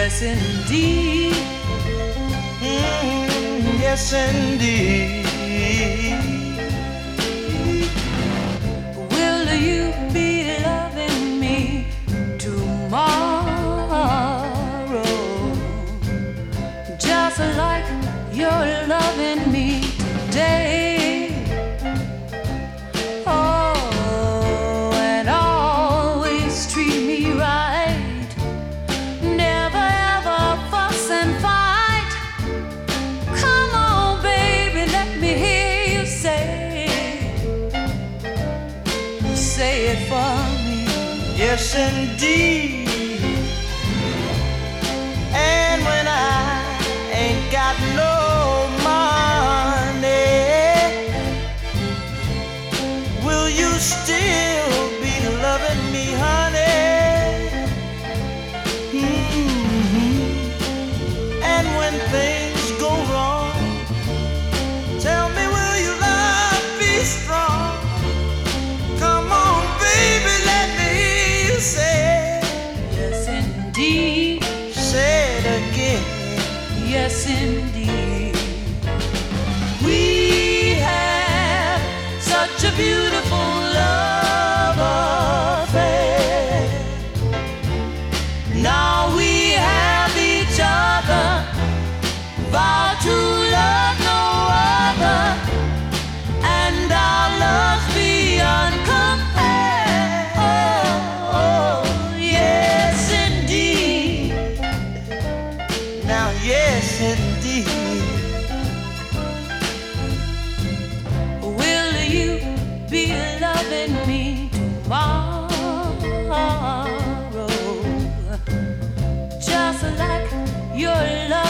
Yes, indeed. Yes, indeed. Will you be loving me tomorrow, just like you're loving me today? Oh, and always treat me right. Never ever fuss and fight. Come on, baby, let me hear you say it for me. Yes, indeed. And when I ain't got no money, will you still be loving me, honey? And when things go wrong, tell me, will you love be strong? Come on, baby, let me hear you say. Yes, indeed. Say it again. Yes, indeed. We have such a beautiful love affair. Now we have each other, vow to love no other, and our love's beyond compare. Oh, yes, indeed. Now, yes, indeed. Will you be loving me tomorrow, just like you're loving